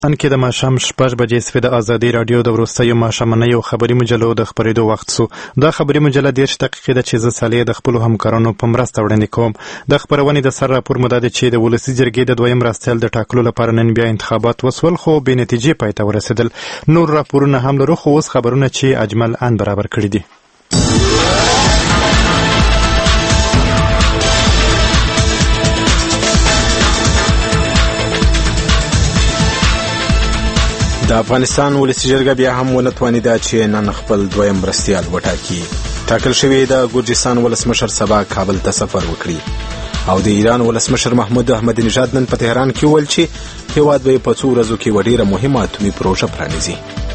ان کې د ماښام 6 بجې سوې د ازادي رادیو د وروستیو ماښامنیو خبري مجلو د خبرېدو وخت سو. دا خبري مجله 10 دقیقې ده چې زه صالح د خپلو همکارانو په مرسته وړاندې کوم. د خبرونې د سر راپور مو دا دی چې د ولسي جرګې د دویم راستیال د ټاکلو لپاره نن بیا انتخابات وسول، خو بې نتیجې پای ته ورسېدل. نور راپورونه هم لرو، خو اوس خبرونه چې اجمل ان برابر کړي دي. د افغانستان ولسي جرګه بیا هم ونه توانېده چې نن خپل دویم مرستیال وټاکي. ټاکل شوی د ګرجستان ولسمشر سبا کابل ته سفر وکړي او د ایران ولسمشر محمود احمدي نژاد نن په تهران کې وویل چې هیواد به په څو ورځو کې یوه ډېره مهمه اتومي پروژه پرانیزي.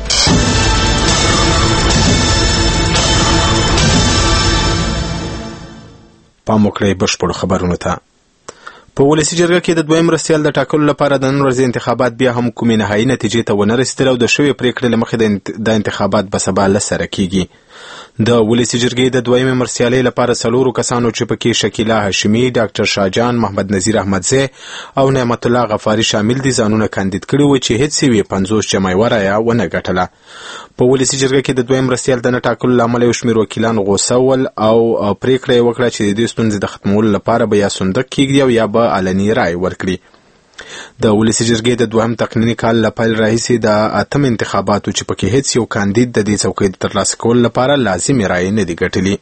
پام وکړئ بشپړو خبرونو ته. په ولسي جرګه کې د دویم مرستیال د ټاکلو لپاره د نن ورځې انتخابات بیا هم کومې نهایي نتیجې ته ونه رسېدل او د شوې پرېکړې له مخې د انتخابات به سبا لسره کېږي. د ولسي جرګې د دویمې مرستیالۍ لپاره 4 کسانو چې پکې شکیلا هاشمي، ډاکټر شاهجان، محمد نذیر احمدزی او نعمت الله غفاري شامل دي ځانونه کاندید کړي وو چې هیڅ یې 50 جمع رایه ونه ګټله. په ولسي جرګه کې د دویم مرستیال د نه ټاکلو له امله یو شمېر وکیلان غوسه ول او پرېکړه یې وکړه چې د دې ستونزې د ختمولو لپاره به یا صندوق کېږدي او یا به علني رایې ورکړي. د ولسي جرګې د دوهم تقنیني کال له پیل راهیسې د 8 انتخاباتو چې پکې هیڅ یو کاندید د دې څوکۍ د ترلاسه کولو لپاره لازمي رایې نه دي ګټلي.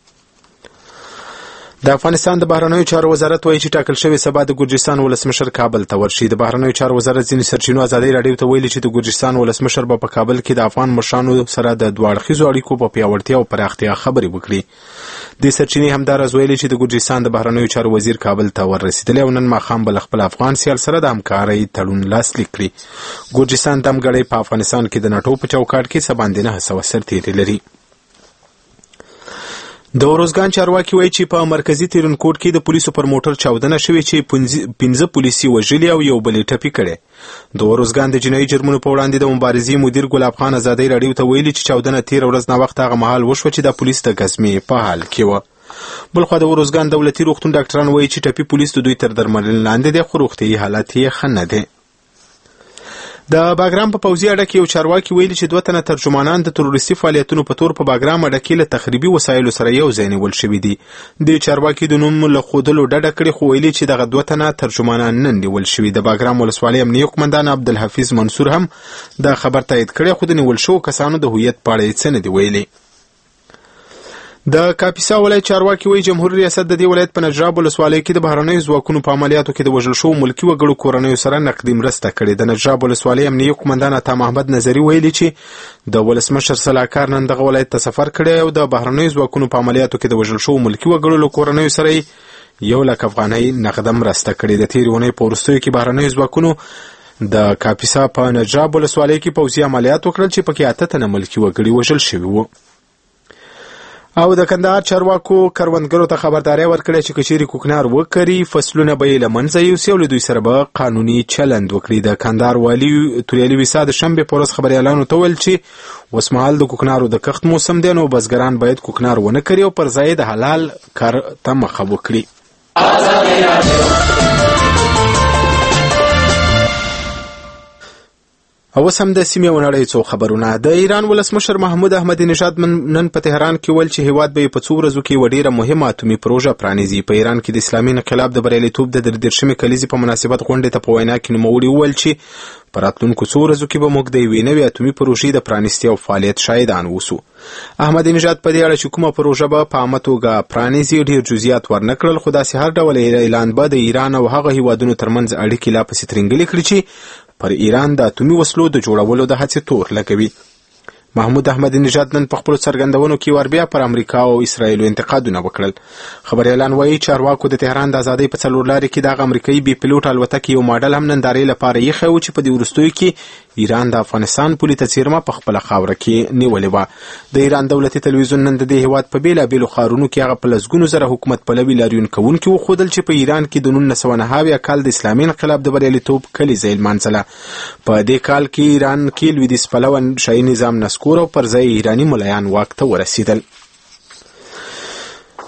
د افغانستان د بهرنیو چارو وزارت وایي چې ټاکل شوی سبا د ګرجستان ولسمشر کابل ته ورشي. د بهرنیو چارو وزارت ځینې سرچینو ازادي راډیو ته ویلي چې د ګرجستان ولسمشر به په کابل کې د افغان مشرانو سره د دوه اړخیزو اړیکو په پیاوړتیا او پراختیا خبرې وکړي. د سرچینې همداراز ویلي چې د ګرجستان د بهرنیو چارو وزیر کابل ته ورسېدلی او نن ماښام به له خپل افغان سیال سره د همکارۍ تړون لاسلیک کړي. ګرجستان دمګړی په افغانستان کې د ناټو په چوکاټ کې څه باندې 9 سرتیري لري. د اروزګان چارواکي وایي چې په مرکزي تیرونکوټ کې د پولیسو پر موټر چاودنه شوې چې 15 پولیسي وژلي او یو بل یې ټپي کړی. د اروزګان د جنایي جرمونو په وړاندې د مبارزې مدیر ګلاب خان ازادۍ راډیو ته ویلي چې چاودنه تېره ورځ ناوخته هغه مهال وشوه چې د پولیس د ګزمې په حال کې وه. بلخوا د اروزګان دولتي روغتون ډاکټران وایي چې ټپي پولیس د دوی تر درملنې لاندې دی، خو روغتیایي حالت یې ښه نه دی. د باګرام په پوځي اډه کې یو چارواکي ویلي چې 2 تنه ترجمانان د تروریستي فعالیتونو په تور په باګرام اډه کې له تخریبي وسایلو سره یو ځای نیول شوي دي. د چارواکي د نوم له ښودلو ډډه کړې، خو ویلي چې دغه 2 تنه ترجمانان نه نیول شوي. د باګرام ولسوالۍ امنیه قمندان عبدالحفیظ منصور هم دا خبر تایید کړی، خو د نیول شوو کسانو د هویت په اړه یې څه نه دي ویلي. د کاپیسا ولایت چارواکي وایي جمهوریت ریاست د دې ولایت په نجراب ولسوالۍ کې د بهرنیو ځواکونو په عملیاتو کې د وژل شوو ملکي وګړو کورنیو سره نقدي مرسته کړې. د نجراب ولسوالۍ امنیه قمندان عطا محمد نظري ویلي چې د ولسمشر سلاکار نن دغه ولایت ته سفر کړی او د بهرنیو ځواکونو په عملیاتو کې د وژل شوو ملکي وګړو له کورنیو سره 1,00,000 افغانۍ نقده مرسته کړې. د تېرې اونۍ په وروستیو کې بهرنیو ځواکونو د کاپیسا په نجراب ولسوالۍ کې پوځي عملیات وکړل چې پکې 8 تنه ملکي وګړي وژل شوي وو. او د کندهار چارواکو کروندګرو ته خبرداری ورکړې چې کچېرې کوکنار وکري فصلونه به یې له منځه یوسي او له دوی سره به قانوني چلند وکړي. د کندهار والي توریالي ویسا د شنبې په ورځ خبریالانو ته ویل چې اوس مهال د کوکنارو د کښت موسم دی، نو بزګران باید کوکنار ونه کړي او پر ځای د حلال کار ته مخه وکړي. او سم د سیمې او نړۍ څو خبرونه. د ایران ولسمشر محمود احمدي نژاد نن په تهران کې ویل چې هیواد به په څو ورځو کې یوه ډېره مهمه اتومي پروژه پرانیزي. په ایران کې د اسلامي انقلاب د بریالیتوب د 33مې کلیزې په مناسبت غونډې ته په وینا کې نوموړي وویل چې په راتلونکو څو ورځو کې به موږ د یوې نوې اتومي پروژې د پرانیستي او فعالیت شاهدان اوسو. احمدي نژاد په دې اړه چې کومه پروژه به په عامه توګه پرانیزي ډېر جزئیات ورنه کړل، خو داسې هر ډول اعلان به د ایران او هغه هیوادونو ترمنځ اړیکې لا پسې ترنګلې کړي چې پر ایران د اتومي وسلو د جوړولو د هڅې تور لګوي. محمود احمدي نژاد نن په خپلو څرګندونو کې وربیا پر امریکا او اسرائیلو انتقادونه وکړل. خبریالان وایي چارواکو د تهران د ازادۍ په څلور لارې کې دغه امریکایي بې پیلوټ الوتکې یو ماډل هم نندارې لپاره ایښی و چې په دې وروستیو کې ایران د افغانستان پولې ته څیرمه په خپله خاوره کې نیولې وه. د ایران دولتي تلویزیون نن د دې هېواد په بېلابېلو ښارونو کې هغه په لسګونو زره حکومت پلوي لاریون کوونکي وښودل چې په ایران کې د 1909 کال د اسلامي انقلاب د بریالیتوب کلیزه یې لمانځله. په دې کال کې ایران کې لویدیځ پلوه شاهي نظام نسکور او پر ځای ایراني ملایان واک ته ورسېدل.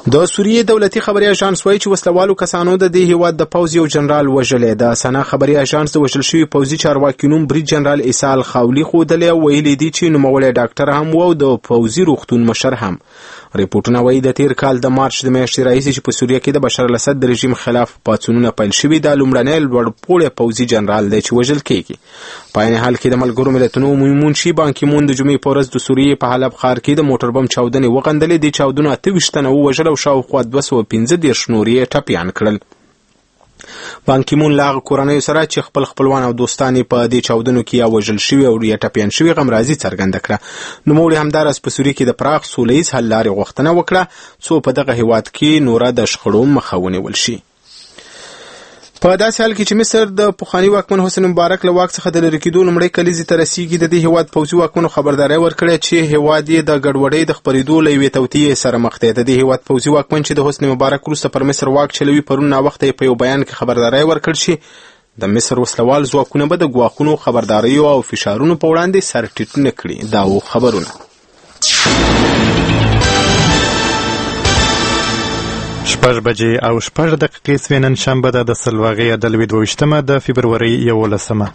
د سوریې دولتي خبري اژانس وایي چې وسلوالو کسانو د دې هیواد د پوځ یو جنرال وژلی. د سنا خبري اژانس د وژل شوي پوځي چارواکي نوم برید جنرال ایسال خاولي ښودلی او ویلي دي چې نوموړی ډاکټر هم و او د پوځي روغتون مشر هم. ریپورټونه وایي د تیر کال د مارچ د میاشتې راهیسې چې په سوریه کې د بشار الاسد د رژیم خلاف پاڅونونه پیل شوي دا لومړنی لوړپوړی پوځي جنرال دی چې وژل کیږي. په عین حال کې د ملګرو ملتونو عمومي منشي بان کی مون د جمعې په ورځ د سوریې په حلب ښار کې د موټر بم چاودنې وغندلې. دې چاودنو 28 تنه ووژل او شاوخوا 215 نور یې ټپیان کړل. بان کی مون له هغه کورنیو سره چې خپل خپلوان او دوستان په دې چاودنو کې یا وژل شوي او یا ټپیان شوي غمرازي څرګنده کړه. نوموړي همداراز په سوریه کې د پراخ سولیز حل لارې غوښتنه وکړه څو په دغه هیواد کې نوره د شخړو مخه ونیول شي. په داسې حال کې چې مصر د پخواني واکمن حسن مبارک له واک څخه د لرې کېدو لومړۍ کلیزې ته رسیږي، د دې هیواد پوځي واکمنو خبرداری ورکړې چې هیواد یې د ګډوډۍ د خپرېدو له یوې توطیې سره مخ دی. د دې هیواد پوځي واکمن چې د حسن مبارک وروسته پر مصر واک چلوي پرون ناوخته په یو بیان کې خبرداری ورکړ چې د مصر وسلوال ځواکونه به د ګواښونو خبرداریو او فشارونو په وړاندې سر ټیټ نه کړي. دا و خبرونه. 6 بجې او 6 دقیقې سوې. نن شنبه ده د سلواغې د 22 د فبرورۍ 11.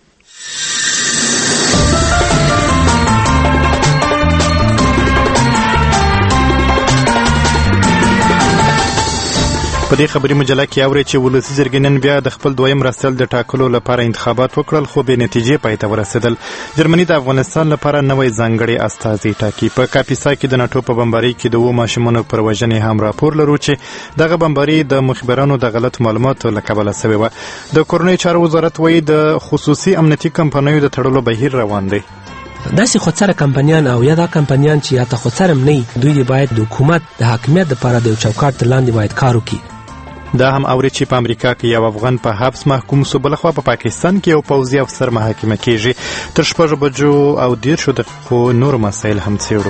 په دې خبري مجله کې اوري چې ولسي جرګې نن بیا د خپل دویم مرستیال د ټاکلو لپاره انتخابات وکړل خو بې نتیجې پای ته ورسېدل. جرمني د افغانستان لپاره نوی ځانګړی استازی ټاکي. په کاپیسا کې د ناټو په بمبارۍ کې د 2 ماشومانو پر وژنې هم راپور لرو چې دغه بمبارۍ د مخبرانو د غلط معلوماتو له کبله سوې وه. د کورنیو چارو وزارت وایي د خصوصي امنیتي کمپنیو د تړلو بهیر روان دی. داسې خودسره کمپنیان او یا دا کمپنیان چې یا ته خودسره نه دوی باید د حکومت د حاکمیت لپاره د چوکاټ لاندې باید کار وکړي. دا هم اوري چې په امریکا کې یو افغان په حبس محکوم سو، بلخوا په پاکستان کې یو پوځي افسر محاکمه کیږي. تر 6 بجو او 10 دقیقو نور مسایل هم څیړو.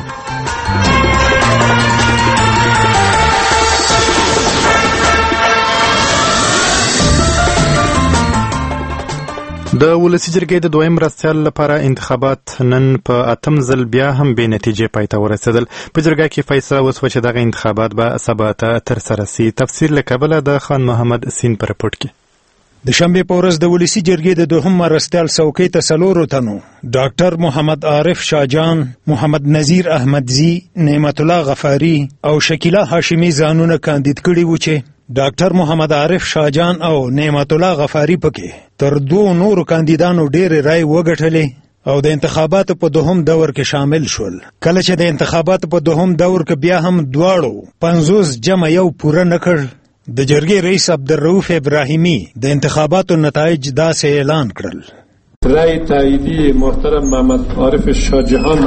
د ولسي جرګې د دویم مرستیال لپاره انتخابات نن په 8 ځل بیا هم بې نتیجې پای ته ورسېدل. په جرګه کې فیصله وشوه چې دغه انتخابات به سبا ته ترسره سي. تفسیر له کابله د خان محمد سین په رپورټ کې. د شنبې په ورځ د ولسي جرګې د دوهم مرستیال څوکۍ ته 4 تنو ډاکټر محمد عارف شاجان، محمد نذیر احمدزی، نعمت الله غفاری او شکیله هاشمی ځانونه کاندید کړي وو چې ډاکټر محمد عارف شاجان او نعمت الله غفاری پکې تر 2 نورو کاندیدانو ډېرې رای وګټلې او د انتخاباتو په دوهم دور کې شامل شول. کله چې د انتخاباتو په دوهم دور کې بیا هم دواړو 50 جمع یو پوره نه کړ، د جرګې رئیس عبدالرؤف ابراهیمی د انتخاباتو نتایج داسې اعلان کړل. رای تاییدی محترم محمد عارف شاجهان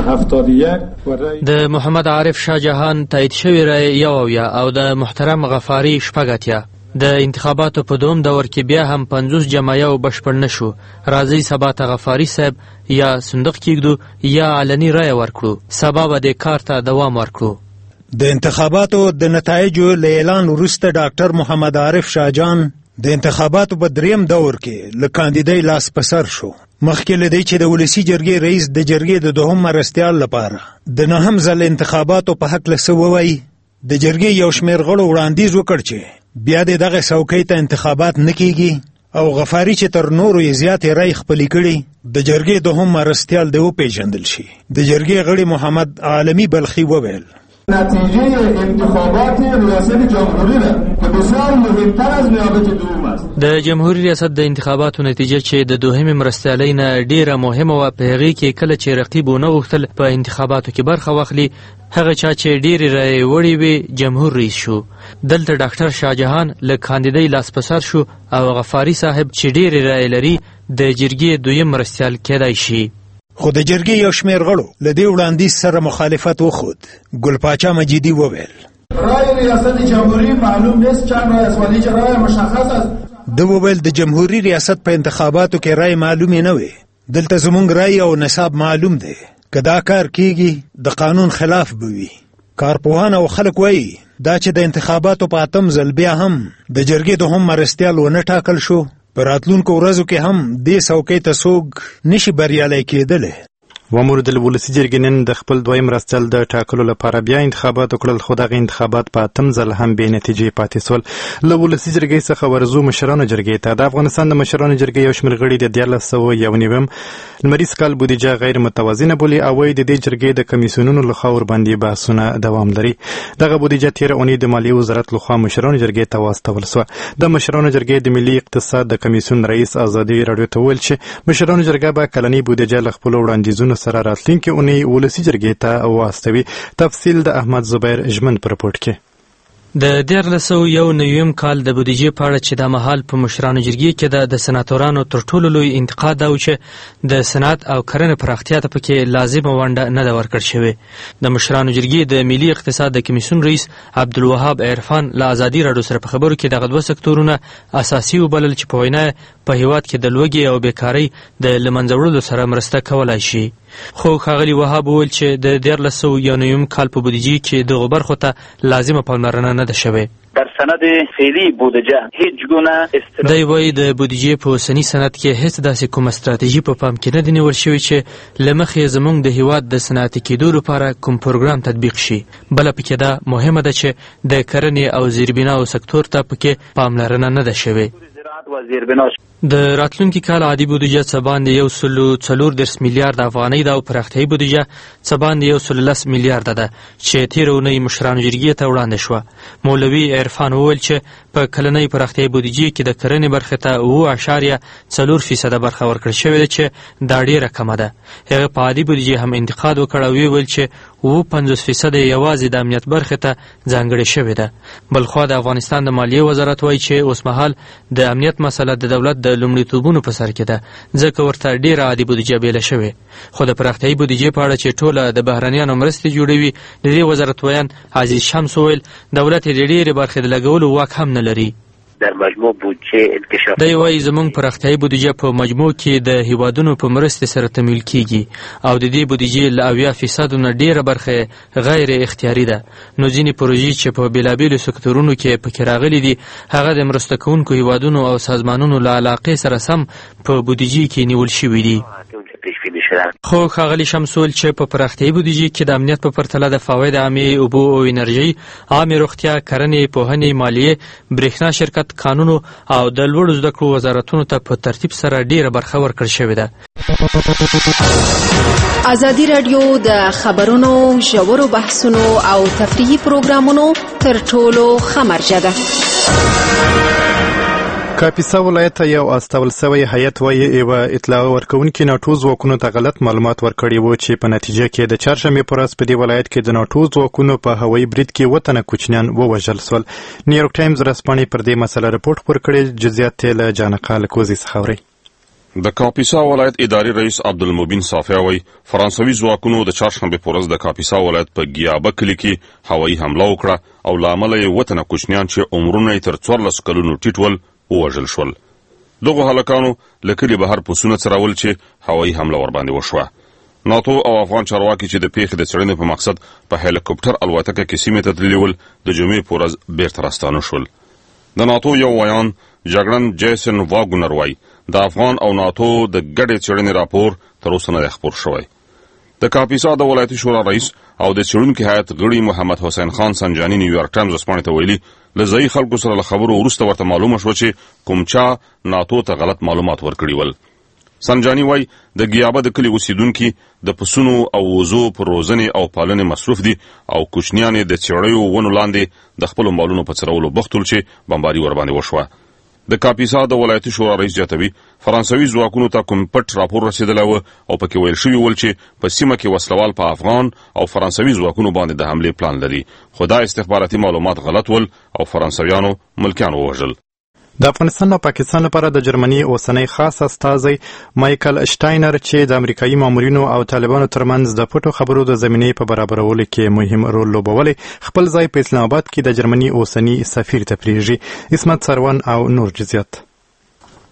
71 و رای د محمد عارف شاجهان تایید شوی رای 1 او د محترم غفاری 80. د انتخاباتو په دوم دور کې بیا هم 50 جمع یو بشپړ نشو. راځي سبا ته غفاری صاحب یا صندوق کېږدو یا علني رای ورکړو. سبا به د کار ته دوام ورکړو. د انتخاباتو د نتایجو له اعلان وروسته ډاکټر محمد عارف شاجان د انتخاباتو په دریم دور کې له کاندیدای لاس په سر شو. مخکې له دې چې د ولسي جرګې رئیس د جرګې د دوهم مرستیال لپاره د 9 ځل انتخاباتو په حق له ووایي، د جرګې یو شمېر غړو وړاندیز وکړ چې بیا د دغه څوکۍ ته انتخابات نه کیږي او غفاری چې تر نورو یې زیاتې رای خپلې کړي د جرګې دوهم مرستیال دی وپېژندل شي. د جرګې غړي محمد عالمی بلخی وویل نتیجه انتخابات ریاست جمهوری را که بسیار مهمتر از نیابت دوم است. د جمهوری ریاست د انتخاباتو نتیجه چې د دوهم مرستیالۍ نه ډیره مهمه وه، په هغې کې کله چې رقیب ونه غوښتل په انتخاباتو کې برخه واخلي، هغه چا چې ډیرې رایې وړې وې جمهور رئیس شو. دلته ډاکټر شاجهان له کاندیدۍ لاس په سر شو او غفاری صاحب چې ډیرې رایې لري د جرګې دویم مرستیال کېدای شي. خو د جرګې یو شمېر غړو له دې وړاندیز سره مخالفت وښود. ګل پاچا مجیدی وویل رای ریاست جمهوری معلوم نیست چند رای است ولی رای مشخص است. د وویل د جمهوری ریاست په انتخاباتو کې رای معلومې نه وي. دلته زمونږ رای او نصاب معلوم دی. که دا کار کیږي د قانون خلاف به وي. کارپوهان او خلک وایي دا چې د انتخاباتو په 8 ځل بیا هم د جرګې دوهم مرستیال ونه ټاکل شو، په راتلونکو ورځو کې هم دې څوکۍ ته څوک نشي بریالی کېدلی. وامور د ولسي جرګې نن د خپل دویم مرستیال د ټاکلو لپاره بیا انتخابات وکړل، خو دغه انتخابات په اتم ځل هم بې نتیجې پاتې سول. له ولسي جرګې څخه ورځو مشرانو جرګې ته. د افغانستان د مشرانو جرګې یو شمېر غړي د 1991 لمریز کال بودیجه غیر متوازنه بولي او وايي د دې جرګې د کمیسیونونو لخوا ورباندې بحثونه دوام لري. دغه بودیجه تېره اونۍ د مالیې وزارت لخوا مشرانو جرګې ته واستول سوه. د مشرانو جرګې د ملي اقتصاد د کمیسیون رئیس ازادي راډیو ته وویل چې مشرانو جرګه به کلنۍ بودیجه له خپلو وړاندیزونو سره راتلونکې اونۍ ولسي جرګې ته واستوي. تفصیل د احمد زبیر ژمن په رپورټ کې. د 1991 کال د بودیجې په اړه چې د مهال په مشرانو جرګې کې د سناتورانو تر ټولو لوی انتقاد دا و چې د صنعت او کرنې پراختیا ته پکې لازمه ونډه نه ده ورکړل شوې. د مشرانو جرګې د ملي اقتصاد د کمیسیون رئیس عبدالوهاب عرفان له ازادي راډیو سره په خبرو کې دغه دوه سکتورونه اساسي وبلل چې په وینا په هیواد کې د لوږې او بیکارۍ د له منځه وړلو سره مرسته کولای شي. خو ښاغلي وهاب وویل چې د 1991 کال په بودیجې کې دغو برخو ته لازمه پاملرنه نه ده شوې. در سند فعلی بودجه هیچ گونه دی وایي د بودیجې په اوسني سند کې هیڅ داسې کومه ستراتیژي په پام کې نه ده نیول شوې چې له مخې زموږ د هیواد د صنعتي کېدو لپاره کوم پروګرام تطبیق شي. بله پکې دا مهمه ده چې د کرنې او زیربناو سکتور ته پکې پاملرنه نه ده شوې. د راتلونکي کال عادي بودیجه څه باندې 140 میلیارد افغانۍ ده او پراختیایي بودیجه څه باندې 110 میلیارد ده چې تېره اونۍ مشرانو جرګې ته وړاندې شوه. مولوي عرفان وویل چې په کلنۍ پراختیایي بودیجې کې د کرنې برخې ته 9.4% برخه ورکړل شوې ده چې دا ډېره کمه ده. هغه په عادي بودیجې هم انتقاد وکړ او ویل چې 50% یوازې د امنیت برخې ته ځانګړې شوې ده. بلخوا د افغانستان د مالیې وزارت وایي چې اوس مهال د امنیت مسله د دولت د لومړیتوبونو په سر کې ده، ځکه ورته ډېره عادي بودیجه بیله شوې. خو د پراختیایي بودیجې په اړه چې ټوله د بهرنیانو مرستې جوړوي، د دې وزارت ویان عزیز شمس وویل دولت یې د ډېرې برخې د لګولو واک هم نه لري. در مجموع بودجه انکشاف دی وایي زموږ پراختیایي بودیجه په مجموع کې د هیوادونو په مرستې سره تمویل کیږي او د دې بودیجې له 80% نه ډېره برخه غیر اختیاري ده. نو ځینې پروژې چې په بېلابېلو سکتورونو کې پکې راغلي دي هغه د مرسته کوونکو هیوادونو او سازمانونو له علاقې سره سم په بودیجې کې نیول شوي دي. خو ښاغلي شمس وویل چې په پراختیایي بودیجې کې د امنیت په پرتله د فواید عامې، اوبو او انرژۍ، عامې روغتیا، کرنې، پوهنې، مالیې، برېښنا شرکت، قانونو او د لوړو زده کړو وزارتونو ته په ترتیب سره ډېره برخه ورکړل شوې ده. ازادي راډیو د خبرونو، ژورو بحثونو او تفریحي پروګرامونو تر ټولو ښه مرجع ده. کاپیسا ولایت یو استول سوی هیئت وایي یوه اطلاع ورکوونکي ناټو ځواکونو ته غلط معلومات ورکړي وو چې په نتیجه کې د چهارشنبې په ورځ په دې ولایت کې د ناټو ځواکونو په هوایي برید کې 7 تنه کوچنیان ووژل سول. نیویورک ټایمز ورځپاڼې پر دې مسله رپورټ خپور کړی. جزئیات یې له جانقا لکوزي څخه اورئ. د کاپیسا ولایت اداري رئیس عبدالمبین صافی وایي فرانسوي ځواکونو د چهارشنبې په ورځ د کاپیسا ولایت په ګیابه کلي کې هوایي حمله وکړه او له امله یې 7 تنه کوچنیان چې عمرونه یې تر 14 کلونو ټیټ ول ووژل شول. دغو هلکانو له کلي بهر پسونه څرول چې هوایي حمله ورباندې وشوه. ناتو او افغان چارواکي چې د پیښې د څېړنې په مقصد په هلیکوپټر الوتکه کې سیمې ته تللي ول د جمعې په ورځ بیرته راستانه شول. د ناتو یو ویان جګړن جیسن واګونر وایي د افغان او ناتو د ګډې څېړنې راپور تر اوسه نه دی خپور شوی. د کاپیسا د ولایتي شورا رئیس او د څېړونکي هیئت غړي محمد حسین خان سنجاني نیویورک ټایمز ورځپاڼې ته ویلي له ځایي خلکو سره له خبرو وروسته ورته معلومه شوه چې کوم چا ناتو ته غلط معلومات ورکړي ول. سنجاني وایي د ګیابه د کلي اوسیدونکي د پسونو او وزو پر روزنې او پالنې مصروف دي او کوچنیان یې د څېړیو ونو لاندې د خپلو مالونو په څرولو بوخت ول چې بمباري ورباندې وشوه. د کاپیسا د ولایتي شورا رئیس زیاتوي فرانسوي ځواکونو ته کوم پټ راپور رسېدلی و او پکې ویل شوي ول چې په سیمه کې وسلوال په افغان او فرانسوي ځواکونو باندې د حملې پلان لري، خو دا استخباراتي معلومات غلط ول او فرانسویانو ملکیان ووژل. د افغانستان او پاکستان لپاره د جرمني اوسنی خاص استازی مایکل شټاینر چې د امریکایي مامورینو او طالبانو ترمنځ د پټو خبرو د زمینې په برابرولو کې مهم رول لوبولی خپل ځای په اسلام آباد کې د جرمني اوسنی سفیر ته پرېږدي. اسمت سروان او نور جزئیات.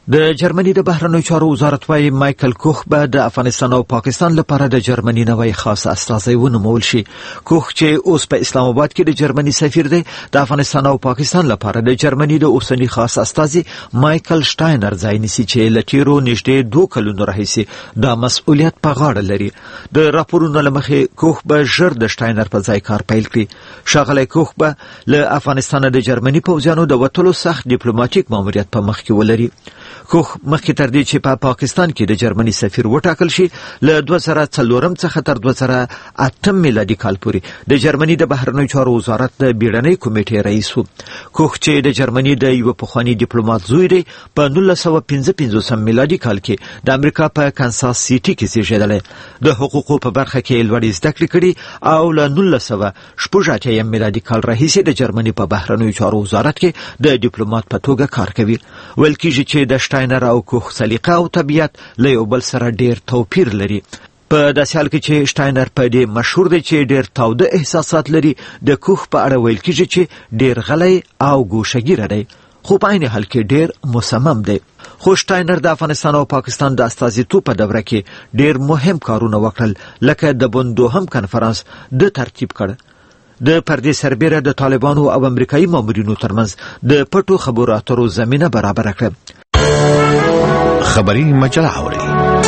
د جرمني د بهرنیو چارو وزارت وايي مایکل کوخ به د افغانستان او پاکستان لپاره د جرمني نوی خاص استازی ونومول شي. کوخ چې اوس په اسلام آباد کې د جرمني سفیر دی، د افغانستان او پاکستان لپاره د جرمني د اوسنی خاص استازی مایکل شټاینر ځای نیسي چې له تیرو نږدې 2 کلونو راهیسې دا مسؤلیت په غاړه لري. د راپورونو له مخې کوخ به ژر د شټاینر په ځای کار پیل کړي. ښاغلی کوخ به له افغانستان د جرمني پوځیانو د وتلو سخت ډیپلوماټیک ماموریت په مخ کې ولري. کوخ مخکې تر دې چې په پاکستان کې د جرمني سفیر وټاکل شي، له 2004 څخه تر 2008 میلادي کال پورې د جرمني د بهرنیو چارو وزارت د بیړنۍ کمیټې رئیس و. کوخ چې د جرمني د یو پخوانی ډیپلوماټ زوی دی، په 1955 میلادي کال کې د امریکا په کانساس سیټي کې زیږیدلی. د حقوقو په برخه کې لوړې زده کړې کړي او له 1986 میلادي کال راهیسې د جرمني په بهرنیو چارو وزارت کې د ډیپلوماټ په توګه کار کوي. ویل کېږي چې د شټاینر او کوخ سلیقه او طبیعت له یو بل سره ډیر توپیر لري. په داسې حال کې چې شټاینر په دې مشهور دی چې ډیر تاوده احساسات لري، د کوخ په اړه ویل کېږي چې ډیر غلی او ګوشهګیره دی، خو په عین حال کې ډیر مصمم دی. خو شټاینر د افغانستان او پاکستان د استازیتوب په دوره کې ډیر مهم کارونه وکړل، لکه د بندوهم کنفرانس د ترتیب کړ. د پردې سربیره د طالبانو او امریکایي مامورینو ترمنځ د پټو خبرو اترو زمینه برابر کړه. خبری مجله اوري.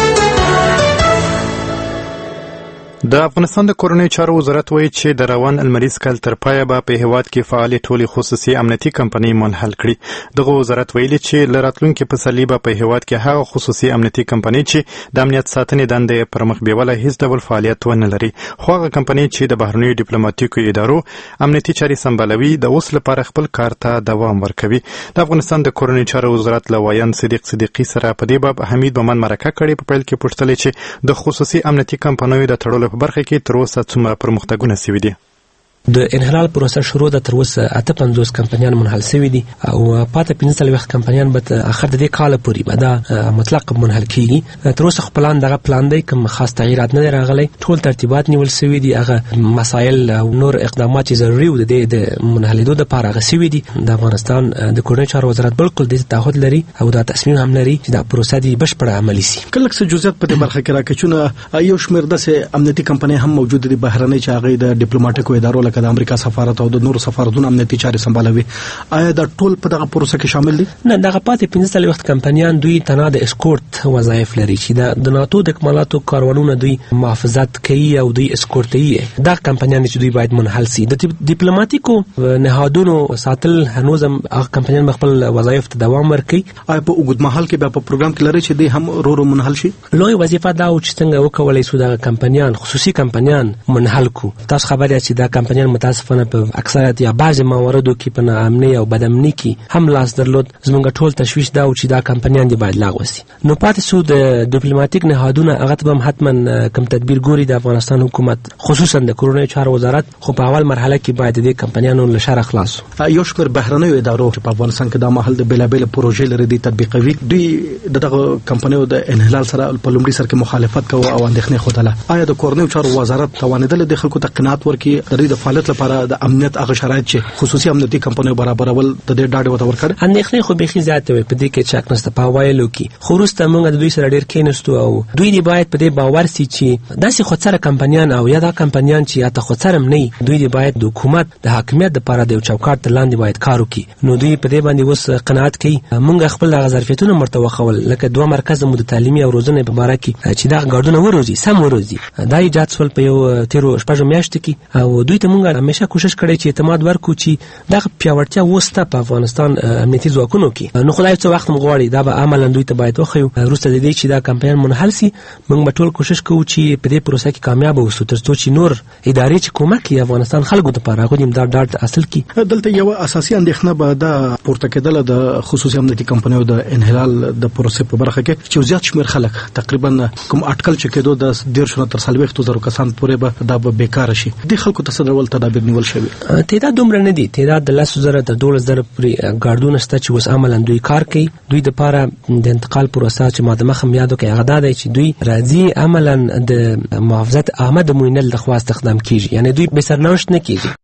د افغانستان د کورنیو چارو وزارت وایي چې د روان المریز کال تر پایه به په هیواد کې فعالې ټولې خصوصي امنیتي کمپنۍ منحل کړي. دغه وزارت ویلي چې له راتلونکي پسرلي به په هیواد کې هغه خصوصي امنیتي کمپنۍ چې د امنیت ساتنې دندې پر مخ بیوله هیڅ ډول فعالیت ونه لري، خو هغه کمپنۍ چې د بهرنیو ډیپلوماټیکو ادارو امنیتي چارې سمبالوي د اوس لپاره خپل کار ته دوام ورکوي. د افغانستان د کورنیو چارو وزارت له وایان صدیق صدیقي سره په دې باب حمید مومن مرکه کړې. په پیل کې پوښتلې چې د خصوصي امنیتي کمپنیو د تړلو په برخه کې تر اوسه څومره پرمختګونه شوي دي. د انحلال پروسه شروع ده، تر اوسه 58 کمپنیان منحل شوي دي او پاته 45 کمپنیان به اخر د دې کال پورې به دا مطلق منحل کیږي. تر اوسه پلان دغه پلان دی، کوم خاص تغییرات نه راغلي، ټول ترتیبات نیول شوي دي، هغه مسایل او نور اقدامات چې ضروري و د منحلېدو لپاره هغه شوي دي. د افغانستان د کورنیو چارو وزارت بالکل د تعهد لري او دا تصمیم هم لري چې دا پروسه دی بشپړه عملي شي. کله څه جزئیات په دې برخه کې راکچونه یو شمېر د امنیتي کمپنۍ هم موجود دي بهرنۍ چې هغه د ډیپلوماټیکو ادارو لکه د امریکا سفارت او د نورو سفارتونو امنیتي چارې سمبالوي. آیا دا ټول په دغه پروسه کې شامل دي؟ نه، دغه پاتې 45 کمپنیان دوی تنها د اسکورت وظایف لري چې د ناتو د اکمالاتو کاروانونه دوی محافظت کوي او دوی اسکورتي. دا کمپنیان چې دوی باید منحل شي. د ډیپلوماټیکو نهادونو ساتل هنوز هم هغه کمپنیان خپل وظایف ته دوام ورکوي. آیا په اوږد مهال کې په پروګرام کې لري چې دوی هم ورو منحل شي؟ لوی وظیفه دا و چې څنګه وکولای شو دغه کمپنیان خصوصي کمپنیان منحل کو. تاسو خبر یاست چې دا کمپنیان متاسفانه په اکثریت یا بعض مواردو کې په ناامنۍ او بدامنۍ کې هم لاس درلود. زموږ ټول تشویش دا و چې دا کمپنیان دي باید لغوه شي. نو پاتې شو د ډیپلوماټیک نهادونه هغه ته هم حتما کوم تدبیر ګوري د افغانستان حکومت، خصوصا د کورنیو چارو وزارت، خو په اول مرحله کې باید د کمپنیانو له شر خلاص. یو شمېر بهرنیو ادارو چې په افغانستان کې د محل د بیلابل پروژې لري د تطبیقوي، دوی دغه کمپنیو د انحلال سره په لومړي سر کې مخالفت کوي او اندېښنې خوده. آیا د کورنیو چارو وزارت توانیدل د خلکو ته قناعت ورکړي د دې فعالیت لپاره د امنیت هغه شرایط چې خصوصي امنیتي کمپنیو برابرول د دې ډاډ ورته ورکړ؟ اندېښنې خو بيخي زیاته وي، په دې کې چک نشته په وایلو کې. خو وروسته موږ د دوی سره ډېر کېناستو او دوی دی باید په دې باور سي چې داسې خودسره کمپنیان او یا دا کمپنیان چې یا ته خودسره نه، دوی دی باید د حکومت د حاکمیت لپاره د چوکاټ لاندې باید کار وکړي. نو دوی په دې باندې اوس قناعت کوي. موږ خپل ظرفیتونه مرتوه خول، لکه 2 مرکز د تعلیمي او روزنې په اړه کې چې دا ګاډونه وروزي سم وروزي، دا ایجاد سول په یو تیرو شپږ میاشتو کې. او دوی ته موږ همیشه کوشش کړی چې اعتماد ورکو چې دا پیاوړتیا وسته په افغانستان امنیتي ځواکونو کې. نو خدای څه وخت مغواړي دا به عملاً دوی ته باید وخیو. وروسته د دې چې دا کمپاین منحل سي، موږ به ټول کوشش کوو چې په دې پروسه کې کامیاب اوسو ترڅو چې نور ادارې چې کومک کوي افغانستان خلکو ته پاره غوډیم دا ډاټ اصل کې. دلته یو اساسي اندېښنه به دا پورته کېدله د خصوصي امنیتي کمپنیو د انحلال د پروسې په برخه کې چې زیات شمېر خلک تقریبا کوم اټکل چې کېدو د 1.5 تر 40,000 کسان پورې به دا به بیکاره شي. د خلکو ته څه ډول تدابیر نیول شوي؟ تعداد دومره نه دي، تعداد د 10,000 تر 12,000 پورې ګاډونه شته چې اوس عملاً دوی کار کوي. دوی د لپاره د انتقال پروسه چې ماده مخم یادو کې هغه دا دی چې دوی راځي عملاً د محافظت عامه د موینل د خوا استخدام کیږي، یعنی دوی به سرنوشت نه کیږي.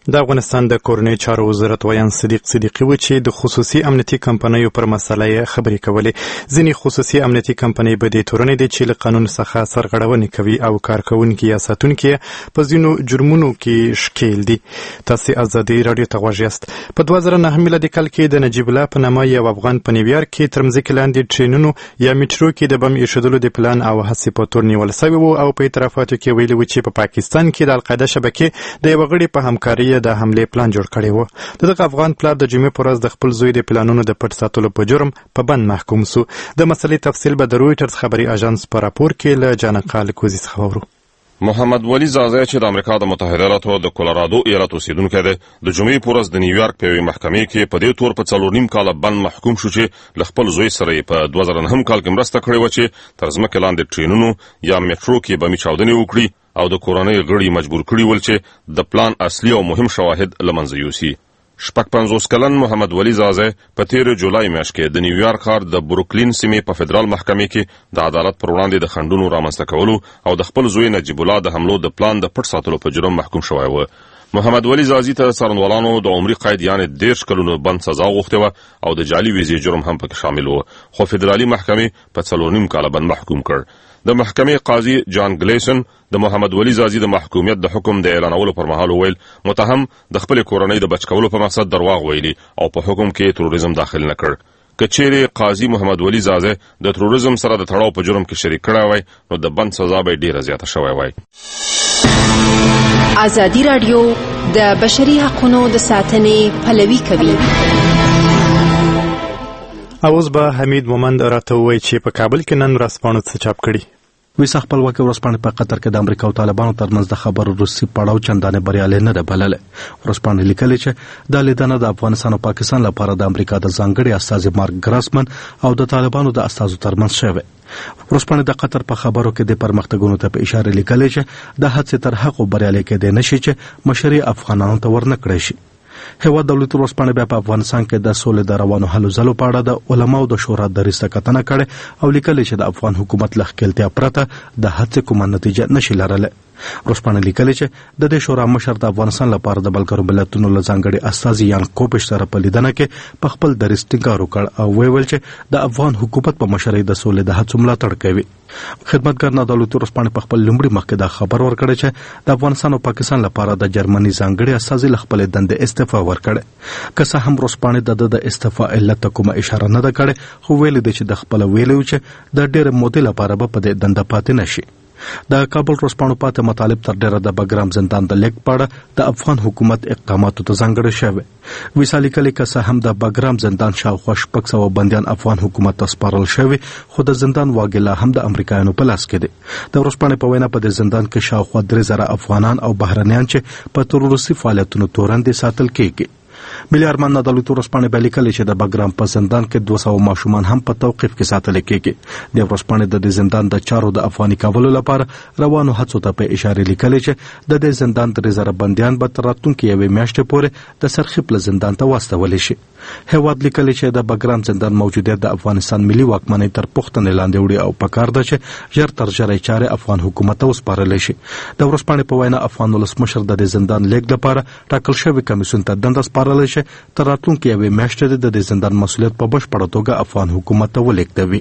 د افغانستان د کورنۍ چارو وزارت ویان صدیق صدیقي و چې د خصوصي امنیتي کمپنیو پر مسله خبرې کولې. ځینې خصوصي امنیتي کمپنۍ به د تورنې دي چې له قانون څخه سرغړونې کوي او کارکونکي یا ساتونکي په ځینو جرمونو کې ښکیل دي. تاسو ازادي رادیو ته غوږ یاست. په 2009 میلادي کال کې د نجیب الله په نامه یو افغان په نیویارک کې تر مځکې لاندې ټرینونو یا میټرو کې د بم ایښودلو د پلان او هڅې په تور نیول شوی و او په اعترافاتو کې ویلي و چې په پاکستان کې د القاعده شبکې د یو غړي په همکاري د حملې پلان جوړ کړی و. دغه افغان پلار د جمعې پر ورځ د خپل زوی د پلانونو د پټ ساتلو په جرم په بند محکوم سو. د مسلې تفصیل به د رویټرز خبري اژانس په راپور کې له جانقال کوزي څخه وورو. محمد ولی زازی چې د امریکا د متحده ایالاتو د کولورادو ایالت اوسیدونکی دی، د جمعې په ورځ د نیویارک په یوې محکمې کې په دې تور په 4.5 کاله بند محکوم شو چې له خپل زوی سره یې په 2009 کال کې مرسته کړې وه چې تر ځمکې لاندې ټرینونو یا میټرو کې بمي چاودنې وکړي او د کورنۍ غړي مجبور کړي ول چې د پلان اصلي او مهم شواهد له منځه یوسي. 55 کلن محمد ولی زازی په 13 جولای میاشت کې د نیویارک ښار د بروکلین سیمې په فدرال محکمې کې د عدالت پر وړاندې د خنډونو رامنځته کولو او د خپل زوی نجیب الله د حملو د پلان د پټ ساتلو په جرم محکوم شوی و. محمد ولی زازی ته څارنوالانو د عمري قید یعنې 10 کلونو بند سزا غوښتې وه او د جعلي ویزې جرم هم پکې شامل و، خو فدرالي محکمې په 4.5 کاله بند محکوم کړ. د محکمې قاضي جان ګلیسن د محمد ولی زازی د محکومیت د حکم د اعلانولو پر مهال ویل متهم د خپل کورنۍ د بچ کولو په مقصد درواغ ویلي او په حکم کې تروریزم داخل نه کړ. که چیرې قاضي محمد ولی زازی د تروریزم سره د تړاو په جرم کې شریک کړی وای نو د بند سزا به ډیره زیاته شوی وای. ازادي رادیو د بشري حقوقو د ساتنې پلوي کوي. اوس به حمید مومند راته وایي چې په کابل کې نن ورځپاڼو څه چاپ کړي. ویسا خپلواکي ورځپاڼې په قطر کې د امریکا او طالبانو ترمنځ د خبرو روسي پړاو چندانې بریالي نه ده بللې. ورځپاڼې لیکلي چې دا لیدنه د افغانستان او پاکستان لپاره د امریکا د ځانګړي استازي مارک ګراسمن او د طالبانو د استازو ترمنځ شوې. ورځپاڼې د قطر په خبرو کې د پرمختګونو ته په اشاره لیکلي چې د هڅې تر هغو بریالي کېدای نشي چې مشري افغانانو ته ورنکړي شي. هیواد دولتي ورځپاڼې بیا په افغانستان کې د سولې د روانو هلو ځلو په اړه د علماو د شورا دریځ کتنه کړې او لیکلي چې د افغان حکومت له ښکېلتیا پرته د هڅې کومه نتیجه نشي لرلی. ورځپاڼې لیکلي چې د دې شورا مشر د افغانستان لپاره د ملګرو ملتونو له ځانګړي استازي یان کوپش سره په لیدنه کې په خپل دریځ ټینګار وکړ او ویل چې د افغان حکومت په مشرۍ د سولې د هڅو ملاتړ کوي. خدمتګار دولتي ورځپاڼې په خپل لومړي مخ کې دا خبر ورکړی چې د افغانستان او پاکستان لپاره د جرمني ځانګړي استازي له خپلې دندې استعفا ورکړه. که څه هم ورځپاڼې د استعفا علت ته کومه اشاره نه ده کړې خو ویلي دی چې د خپله ویلي و چې د ډېرې مودې لپاره به په دې دنده پاتې نشي. د کابل ورځپاڼو پاتې مطالب تر ډیره د بګرام زندان د لیک په اړه د افغان حکومت اقداماتو ته ځانګړي شوی. ویسا لیکلي که څه هم د بګرام زندان شاوخوا 600 بندیان افغان حکومت ته سپارل شوي خو د زندان واګې لا هم د امریکایانو په لاس کې دي. د ورځپاڼې په وینا په دې زندان کې شاوخوا 3000 افغانان او بهرنیان چې په تروریستي فعالیتونو تورن دي ساتل کېږي. ملي ارمان دولتي ورځپاڼې به لیکلي چې د بګرام په زندان کې 200 ماشومان هم په توقیف کې ساتل کېږي. د ورځپاڼې د زندان د چارو د افغاني کولو لپاره روانو هڅو ته په اشاره لیکلي چې د دې زندان 3000 بندیان به تر راتلونکي یوې میاشتې پورې د سرخیپ له زندان ته واستولی شي. هیواد لیکلي چې د بګرام زندان موجودیت د افغانستان ملي واکمنۍ تر پوښتنې لاندې وړي او پکار ده چې ژر تر ژره چارې افغان حکومت ته وسپارل شي. د ورځپاڼې په وینا افغان ولسمشر د زندان لیک لپاره ټاکل شوی کمیسیون ته دنده سپارل شي تر راتلونکي یوې میاشتې د دې زندان مسؤلیت په بشپړه توګه افغان حکومت ته ولیږدوي.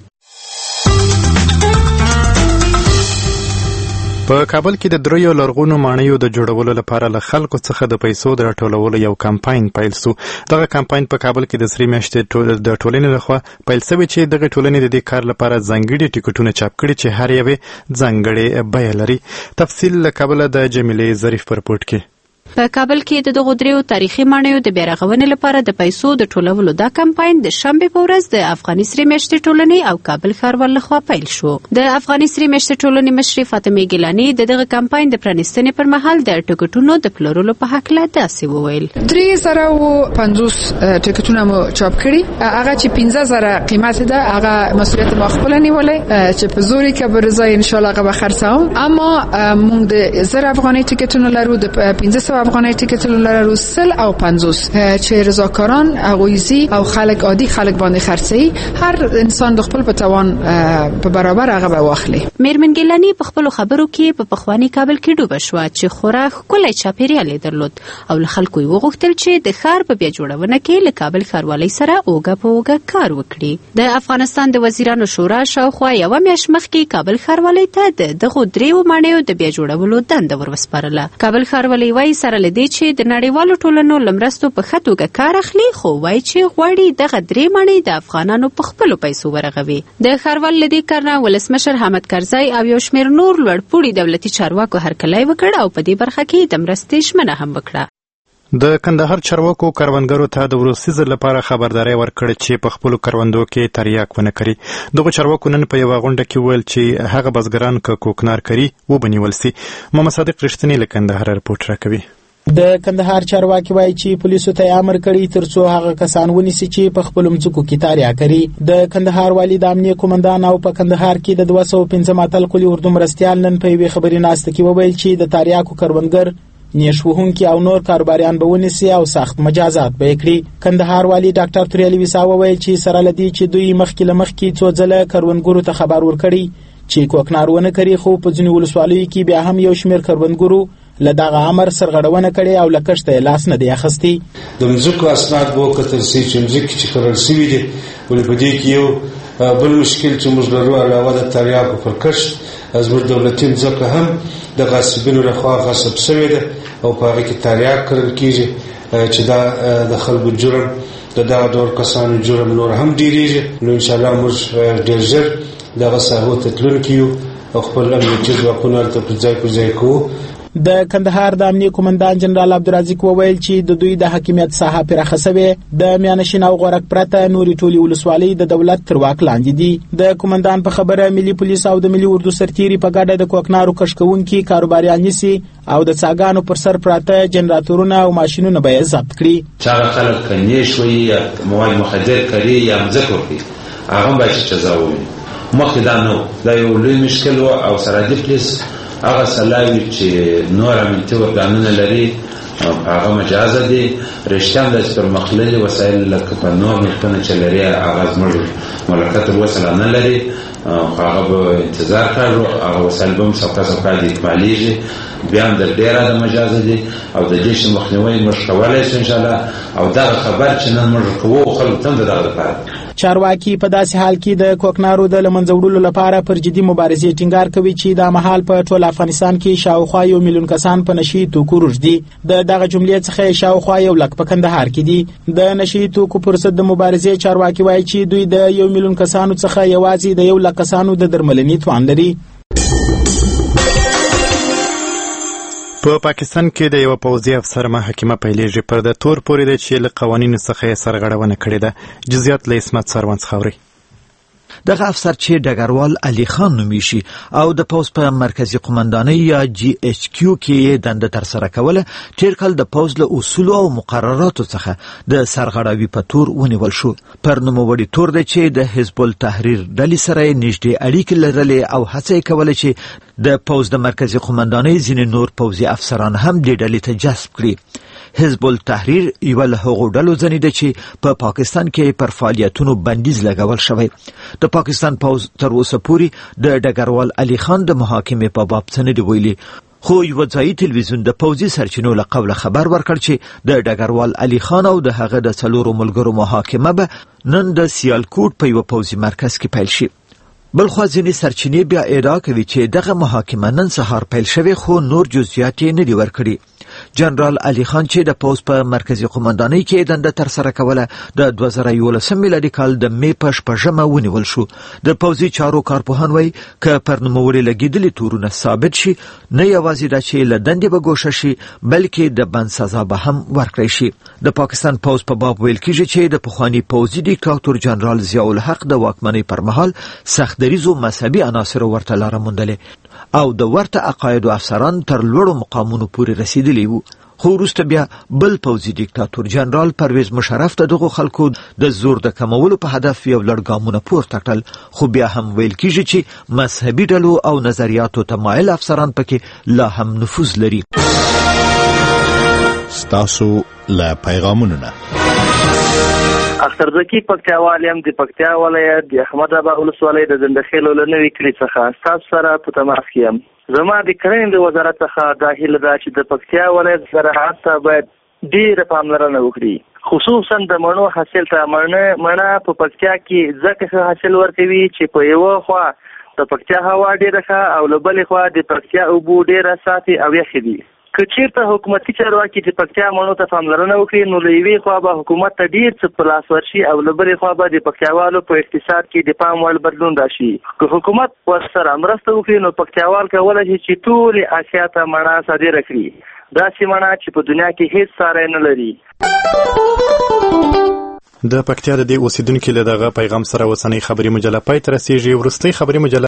په کابل کې د دریو لرغونو ماڼیو د جوړولو لپاره له خلکو څخه د پیسو د راټولولو یو کمپاین پیل سو. دغه کمپاین په کابل کې د سری میاشتې د ټولنې لخوا پیل شوی چې دغه ټولنې د دې کار لپاره ځانګړي ټیکټونه چاپ کړي چې هر یو ځانګړي بیه لري. تفصیل له کابل د جمیلې ظریف په رپورټ کې. په کابل کې د دغو دریو تاریخي ماڼیو د بیارغونې لپاره د پیسو د ټولولو دا کمپاین د شنبې په ورځ د افغاني سری میاشتې ټولنې او کابل ښاروال لخوا پیل شو. د افغاني سری میاشتې ټولنې مشرې فاطمه ګیلاني د دغه کمپاین د پرانیستنې پر مهال د ټکټونو د پلورلو په هکله داسې وویل. 350 ټکټونه مو چاپ کړي، هغه چې 15000 قیمت ده هغه مسؤلیت ما خپل نیولې چې په زوري کې به رضای ان شاء الله هغه به خرڅاو. اما موږ د 1000 افغاني ټکټونه لرو، د 1500 افغانۍ ټیکټ لره روسل او 50 چې رضاکاران اغویزي او خلک عادي خلک باندې خرڅي هر انسان د خپل په توان په برابر هغه به واخلي. میرمن ګیلانی په خپل خبرو کې په پخوانی کابل کې ډوبه شو چې خورا ښکلی چاپیریال درلود او له خلکو یې وغوښتل چې د ښار په بیا جوړونه کې له کابل ښاروالۍ سره اوږه په اوږه کار وکړي. د افغانستان د وزیرانو شورا شاوخوا یوه میاشت مخکې کابل ښاروالۍ ته د دغو 3 ماڼیو د بیا جوړولو دنده وروسپارله. کابل ښاروالۍ وایي سره له دې چې د نړیوالو ټولنو له مرستو په ښه توګه کار اخلي، خو وایي چې غواړي دغه 3 ماڼۍ د افغانانو په خپلو پیسو ورغوي. د ښاروال له دې کار نه ولسمشر حامد کرزی او یو شمېر نور لوړپوړي دولتي چارواکو هرکلی وکړ او په دې برخه کې د مرستې ژمنه هم وکړه. د کندهار چارواکو کروندګرو ته د وروستي ځل لپاره خبرداری ورکړه چې په خپلو کروندو کې تریاک ونه کړي. دغو چارواکو نن په یوه غونډه کې وویل چې هغه بزګران که کوکنار کړي وبنیول سي. محمد صادق رښتینی له کندهار رپورټ راکوي. د کندهار چارواکي وایي چې پولیسو ته امر کړی ترڅو هغه کسان ونیسي چې په خپلو مځکو کې تاریا کړي. د کندهار والي د امنیه قومندان او په کندهار کې د 215 اتل قلی اردو مرستیال نن په یوې خبري ناسته کې وویل چې د تاریاکو کروندګر نیش وهونکي او نور کاروباریان به ونیسي او سخت مجازات به کړي. کندهار والي ډاکټر توریالي ویسا وویل چې سره لدی چې دوی مخکې څو ځله کروندګرو ته خبر ورکړي چې کوکنار ونه کړي، خو په ځینو ولسوالیو کې بیا هم یو شمېر کروندګرو له دغه امر سرغړونه کړې او له کښته لاس نه دی اخیستی. د مځکو اسناد به وکتل سي چې مځکې چې کرل سوي دي، ولې په دې کې یو بل مشکل چې موږ لرو علاوه د تریاکو پر کښت زموږ دولتي مځکه هم د غاصبینو لخوا غصب شوې ده او په هغه کې تریاک کرل کېږي چې دا د خلکو جرم د دغه ډول کسانو جرم نور هم ډېرېږي. نو انشاءالله موږ ډېر ژر دغه ساحو ته تلونکي یو او خپل امنیتي ځواکونه هلته پر ځای کوو. د کندهار د امنیه قومندان جنرال عبدالرزاق وویل چې د دوی د حاکمیت ساحه پراخه شوې د میانشین او غورک پرته نوري ټولي ولسوالۍ د دولت تر واک لاندې دي. د قومندان په خبره ملي پولیس او د ملي اردو سرتیري په ګډه د کوکنارو کشکونکي کاروباریان نیسي او د څاګانو پر سر پراته جنراتورونه او ماشینونه به ضبط کړي. چې خلک کني شوي یا مواد مخدر کړي یا مذکر کړي هغه به سزا وویني. مخکې دا نو دا یو لوی مشکل و او سرحدي پولیس هغه سلاوي چې نور امنیتي ورګانونه لري هغه مجازه دي. رښتیا د پرمختللي وسایل لکه په نور ملکونه چې لري هغه زموږ مملکت وسله نه لري، هغه به انتظار کوي هغه وسایل به هم څوکه دي اکمالیږي. بیا هم د ډېره د مجازه دي او د دې مخنیوی موږ کولی شو انشاءالله. او دغه خبر چې نن موږ کوو خلکو ته هم د دغه لپاره چارواکي په داسې حال کې د کوکنارو د لمنځه وړلو لپاره پر جدي مبارزې ټینګار کوي چې دا مهال په ټول افغانستان کې شاوخوا 1 میلیون کسان په نشي توکو روږدي. د دغه جملې څخه شاوخوا 1 لک په کندهار کې دي. د نشي توکو پر ضد د مبارزې چارواکي وایي چې دوی د 1 میلیون کسانو څخه یوازې د 1 لک کسانو د درملنې توان لري. په پاکستان کې د یو پوځي افسر محاکمه پیلېږي. پر د تور پورې ده چې له قوانینو څخه یې سرغړونه کړې ده. جزئیات له اسمت سروان څخه اورئ. دغه افسر چې ډګروال علي خان نومیږي او د پوز په مرکزی قومندانۍ یا جی ایچ کیو کې دنده تر سره کوله، تیر کال د پوز له اصول او مقرراتو څخه د سرغړاوي په تور ونیول شو. پر نوموړي تور دی چې د حزب التحریر ډلې سره نږدې اړیکې لرلې او هڅه یې کوله چې د پوز د مرکزی قومندانۍ ځینې نور پوځي افسران هم دې ډلې ته جذب کړي. حزب التحریر یو له هغو ډلو ځنې ده چې په پاکستان کې پر فعالیتونو بندیز لګول شوی. د پاکستان پوز تر اوسه پورې د ډګروال علي خان د محاکمې په باب څه نه دي ویلي، خو یو ځایي تلویزیون د پوځي سرچینو له قوله خبر ورکړ چې د ډګروال علي خان او د هغه د 4 ملګرو محاکمه به نن د سیالکوټ په یو پوځي مرکز کې پیل شي. بلخوا ځینې سرچینې بیا ادعا کوي چې دغه محاکمه نن سهار پیل شوې، خو نور جزئیات یې نه دي ورکړي. جنرال علي خان چې د پوز په مرکزی قومندانۍ کې دنده تر سره کوله د 2011 میلادي کال د می په 6 ونیول شو. د پوځي چارو کارپوهان وایي که پر نوموړي لګېدلي تورونه ثابت شي، نه یوازې دا چې له دندې به ګوښه شي بلکې د بند سزا به هم ورکړی شي. د پاکستان پوز په باب ویل کېږي چې د پخواني پوځي ډیکټاتور جنرال ضیاء الحق د واکمنۍ پر مهال سخت دریزو مذهبي عناصرو ورته لاره موندلې او د ورته عقایدو افسران تر لوړو مقامونو پورې رسیدلی وو. خو وروسته بیا بل پوځي ډیکټاتور جنرال پرویز مشرف ته دغو خلکو د زور د کمولو په هدف یو لړ ګامونه پورته کړل، خو بیا هم ویل کېږي چې مذهبي ډلو او نظریاتو ته مایل افسران پکې لا هم نفوذ لري. ستاسو له پیغامونو نه. اخترزکی پکتیاوال یم د پکتیا ولایت د احمد ابا ولسوالۍ د زندخیلو له نوي کلي څخه ستاسو سره په تماس کې یم. زما د کرنې د وزارت څخه دا هیله ده چې د پکتیا ولایت زراعت ته باید ډېره پاملرنه وکړي، خصوصا د مڼو حاصل ته. مڼه په پکتیا کې ځکه ښه حاصل ورکوي چې په یوه خوا د پکتیا هوا ډېره ښه او له بلې خوا د پکتیا اوبه ډېره ساتي او یخې دي. که چېرته حکومتي چارواکي د پکتیا مڼو ته پاملرنه وکړي نو له یوې خوا به حکومت ته ډېر څه په لاس ورشي او له بلې خوا به د پکتیاوالو په اقتصاد کې د پام وړ بدلون راشي. که حکومت ورسره مرسته وکړي نو پکتیاوال کولی شي چې ټولې اسیا ته مڼه صادره کړي، داسې مڼه چې په دنیا کې هیڅ ساری نه لري. د پکتیا د دې اوسیدونکو له دغه پیغام سره اوسنۍ خبري مجله پای ته رسیږي. وروستۍ خبري مجله